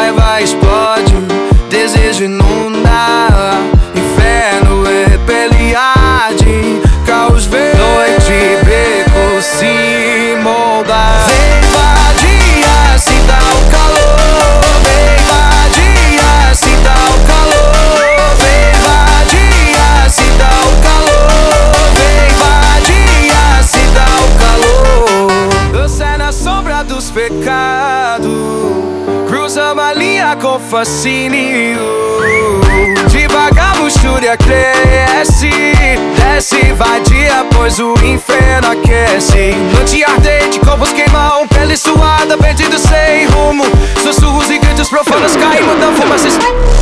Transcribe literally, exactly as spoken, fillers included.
raiva explode, desejo inunda, inferno é rebeliade, caos vem, noite, beco se molda. Vem vadia, sinta o calor. Vem vadia, sinta o calor. Vem vadia, sinta o calor. Vem vadia, sinta o calor. Dança na sombra dos pecados, cruza uma linha com fascínio. Devagar a luxúria cresce, desce vadia, pois o inferno aquece. Noite ardente, corpos queimam, pele suada, perdido sem rumo. Sussurros e gritos profanos caem, mudam fumaças.